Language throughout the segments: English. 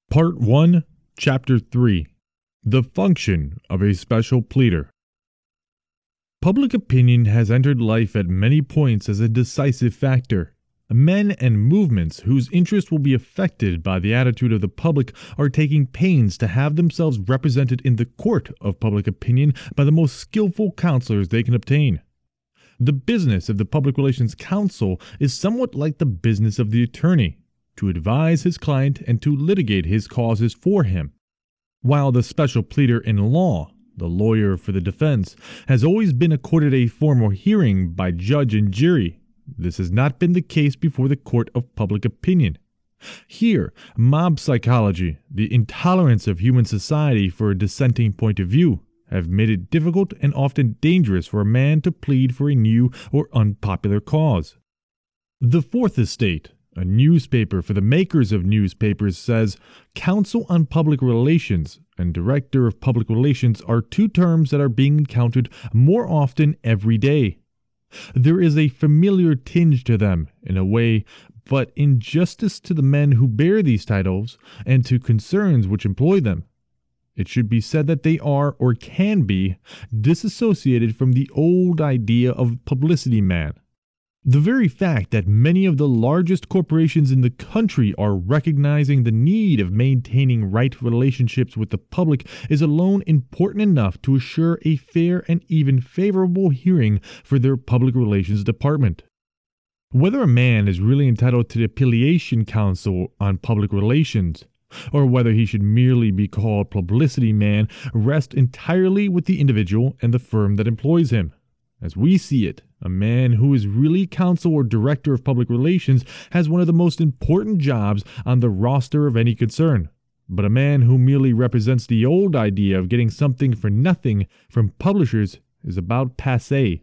Part 1, Chapter 3. The Function of a Special Pleader. Public opinion has entered life at many points as a decisive factor. Men and movements whose interest will be affected by the attitude of the public are taking pains to have themselves represented in the court of public opinion by the most skillful counselors they can obtain. The business of the Public Relations Counsel is somewhat like the business of the attorney, to advise his client and to litigate his causes for him. While the special pleader in law, the lawyer for the defense, has always been accorded a formal hearing by judge and jury, this has not been the case before the court of public opinion. Here, mob psychology, the intolerance of human society for a dissenting point of view, have made it difficult and often dangerous for a man to plead for a new or unpopular cause. The Fourth Estate, a newspaper for the makers of newspapers, says counsel on public relations and director of public relations are two terms that are being encountered more often every day. There is a familiar tinge to them, in a way, but in justice to the men who bear these titles and to concerns which employ them, it should be said that they are, or can be, disassociated from the old idea of publicity man. The very fact that many of the largest corporations in the country are recognizing the need of maintaining right relationships with the public is alone important enough to assure a fair and even favorable hearing for their public relations department. Whether a man is really entitled to the Appellation Counsel on public relations, or whether he should merely be called publicity man, rests entirely with the individual and the firm that employs him. As we see it, a man who is really counsel or director of public relations has one of the most important jobs on the roster of any concern. But a man who merely represents the old idea of getting something for nothing from publishers is about passé.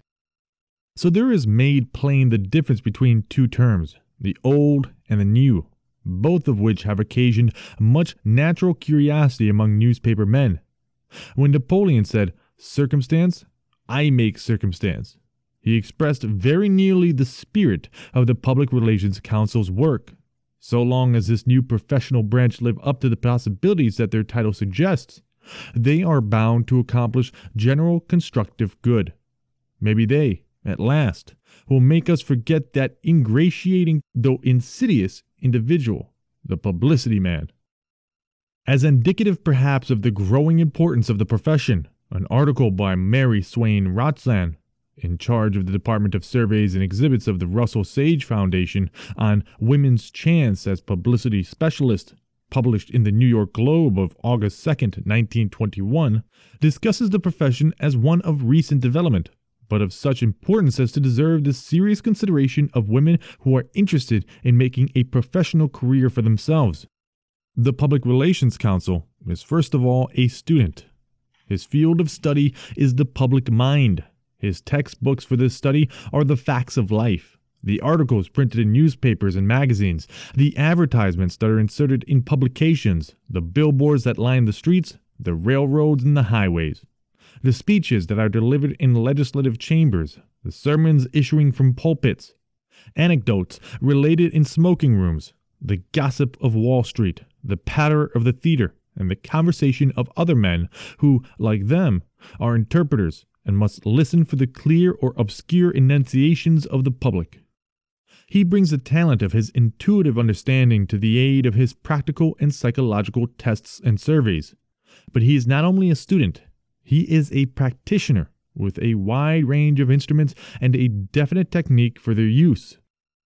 So there is made plain the difference between two terms, the old and the new, both of which have occasioned much natural curiosity among newspaper men. When Napoleon said, "Circumstance, I make circumstance," he expressed very nearly the spirit of the Public Relations Counsel's work. So long as this new professional branch live up to the possibilities that their title suggests, they are bound to accomplish general constructive good. Maybe they, at last, will make us forget that ingratiating, though insidious, individual, the publicity man. As indicative perhaps of the growing importance of the profession, an article by Mary Swain Rotsand, in charge of the Department of Surveys and Exhibits of the Russell Sage Foundation, on women's chance as publicity specialist, published in the New York Globe of August 2, 1921, discusses the profession as one of recent development, but of such importance as to deserve the serious consideration of women who are interested in making a professional career for themselves. The Public Relations Counsel is first of all a student. His field of study is the public mind. His textbooks for this study are the facts of life, the articles printed in newspapers and magazines, the advertisements that are inserted in publications, the billboards that line the streets, the railroads and the highways, the speeches that are delivered in legislative chambers, the sermons issuing from pulpits, anecdotes related in smoking rooms, the gossip of Wall Street, the patter of the theater, and the conversation of other men who, like them, are interpreters and must listen for the clear or obscure enunciations of the public. He brings the talent of his intuitive understanding to the aid of his practical and psychological tests and surveys. But he is not only a student, he is a practitioner with a wide range of instruments and a definite technique for their use.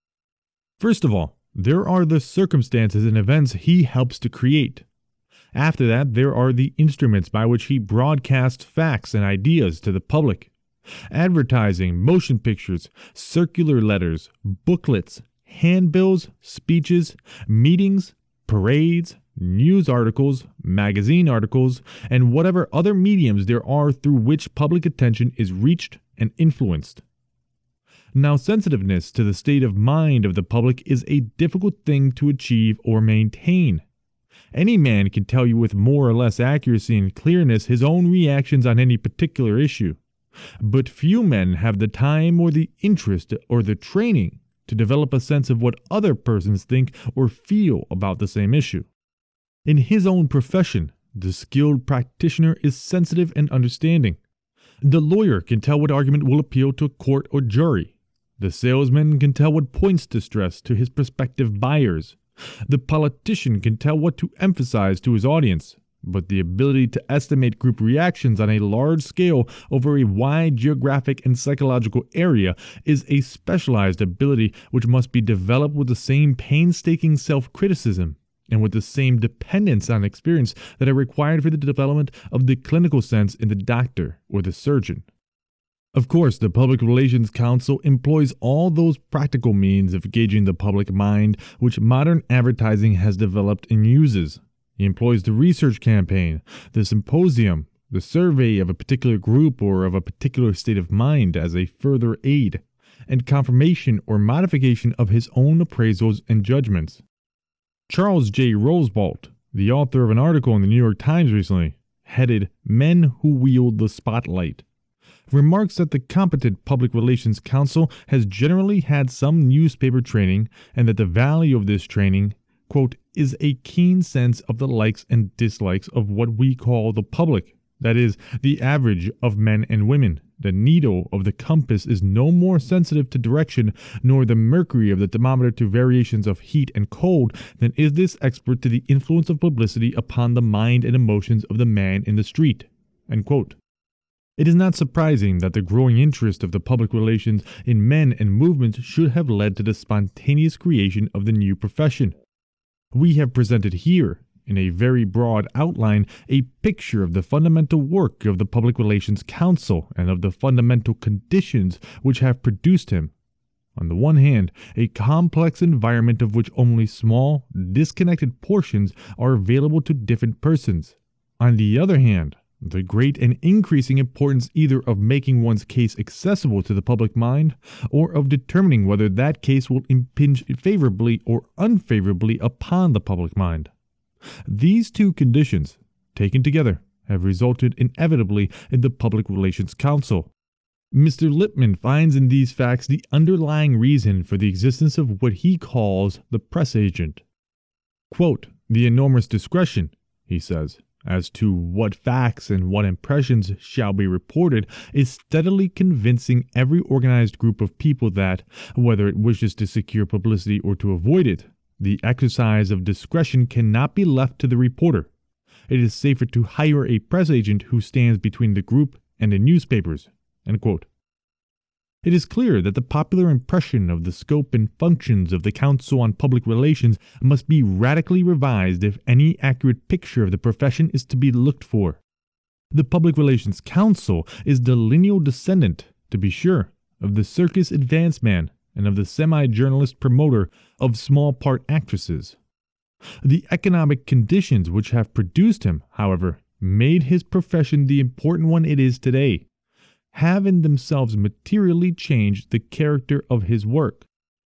First of all, there are the circumstances and events he helps to create. After that, there are the instruments by which he broadcasts facts and ideas to the public. Advertising, motion pictures, circular letters, booklets, handbills, speeches, meetings, parades, news articles, magazine articles, and whatever other mediums there are through which public attention is reached and influenced. Now, sensitiveness to the state of mind of the public is a difficult thing to achieve or maintain. Any man can tell you with more or less accuracy and clearness his own reactions on any particular issue, but few men have the time or the interest or the training to develop a sense of what other persons think or feel about the same issue. In his own profession, the skilled practitioner is sensitive and understanding. The lawyer can tell what argument will appeal to a court or jury. The salesman can tell what points to stress to his prospective buyers. The politician can tell what to emphasize to his audience. But the ability to estimate group reactions on a large scale over a wide geographic and psychological area is a specialized ability which must be developed with the same painstaking self-criticism and with the same dependence on experience that are required for the development of the clinical sense in the doctor or the surgeon. Of course, the Public Relations Council employs all those practical means of gauging the public mind which modern advertising has developed and uses. He employs the research campaign, the symposium, the survey of a particular group or of a particular state of mind as a further aid, and confirmation or modification of his own appraisals and judgments. Charles J. Rosebolt, the author of an article in the New York Times recently, headed Men Who Wield the Spotlight, remarks that the competent Public Relations Council has generally had some newspaper training and that the value of this training, quote, is a keen sense of the likes and dislikes of what we call the public, that is, the average of men and women. The needle of the compass is no more sensitive to direction, nor the mercury of the thermometer to variations of heat and cold, than is this expert to the influence of publicity upon the mind and emotions of the man in the street. End quote. It is not surprising that the growing interest of the public relations in men and movements should have led to the spontaneous creation of the new profession. We have presented here, in a very broad outline, a picture of the fundamental work of the Public Relations Council and of the fundamental conditions which have produced him. On the one hand, a complex environment of which only small, disconnected portions are available to different persons. On the other hand, the great and increasing importance either of making one's case accessible to the public mind, or of determining whether that case will impinge favorably or unfavorably upon the public mind. These two conditions, taken together, have resulted inevitably in the Public Relations Council. Mr. Lippmann finds in these facts the underlying reason for the existence of what he calls the press agent. Quote, the enormous discretion, he says, as to what facts and what impressions shall be reported is steadily convincing every organized group of people that, whether it wishes to secure publicity or to avoid it, the exercise of discretion cannot be left to the reporter. It is safer to hire a press agent who stands between the group and the newspapers. End quote. It is clear that the popular impression of the scope and functions of the Council on Public Relations must be radically revised if any accurate picture of the profession is to be looked for. The Public Relations Council is the lineal descendant, to be sure, of the circus advance man and of the semi-journalist promoter of small-part actresses. The economic conditions which have produced him, however, made his profession the important one it is today, have in themselves materially changed the character of his work.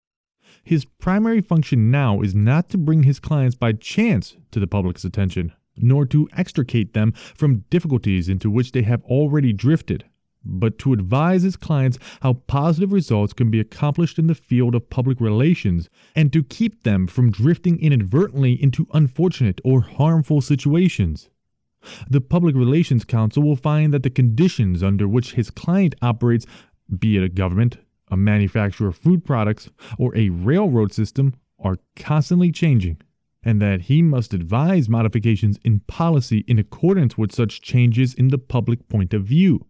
His primary function now is not to bring his clients by chance to the public's attention, nor to extricate them from difficulties into which they have already drifted, but to advise his clients how positive results can be accomplished in the field of public relations, and to keep them from drifting inadvertently into unfortunate or harmful situations. The Public Relations Council will find that the conditions under which his client operates, be it a government, a manufacturer of food products, or a railroad system, are constantly changing, and that he must advise modifications in policy in accordance with such changes in the public point of view.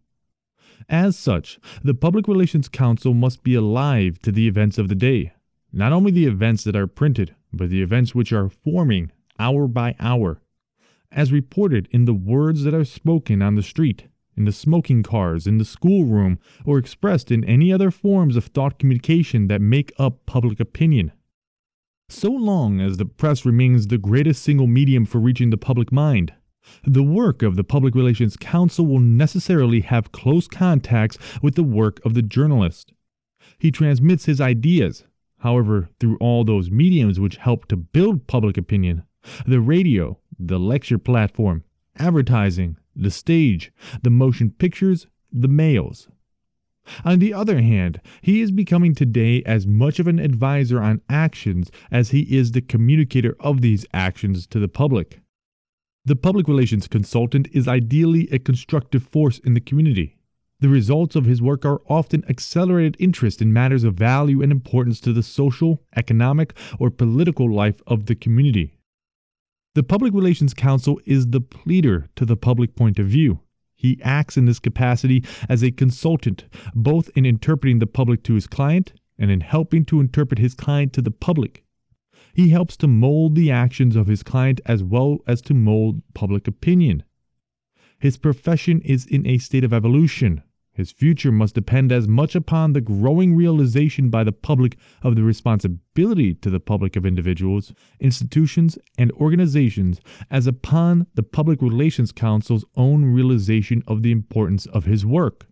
As such, the Public Relations Council must be alive to the events of the day, not only the events that are printed, but the events which are forming hour by hour, as reported in the words that are spoken on the street, in the smoking cars, in the schoolroom, or expressed in any other forms of thought communication that make up public opinion. So long as the press remains the greatest single medium for reaching the public mind, the work of the Public Relations Council will necessarily have close contacts with the work of the journalist. He transmits his ideas, however, through all those mediums which help to build public opinion: the radio, the lecture platform, advertising, the stage, the motion pictures, the mails. On the other hand, he is becoming today as much of an advisor on actions as he is the communicator of these actions to the public. The public relations consultant is ideally a constructive force in the community. The results of his work are often accelerated interest in matters of value and importance to the social, economic, or political life of the community. The Public Relations Counsel is the pleader to the public point of view. He acts in this capacity as a consultant, both in interpreting the public to his client and in helping to interpret his client to the public. He helps to mold the actions of his client as well as to mold public opinion. His profession is in a state of evolution. His future must depend as much upon the growing realization by the public of the responsibility to the public of individuals, institutions, and organizations as upon the Public Relations Counsel's own realization of the importance of his work.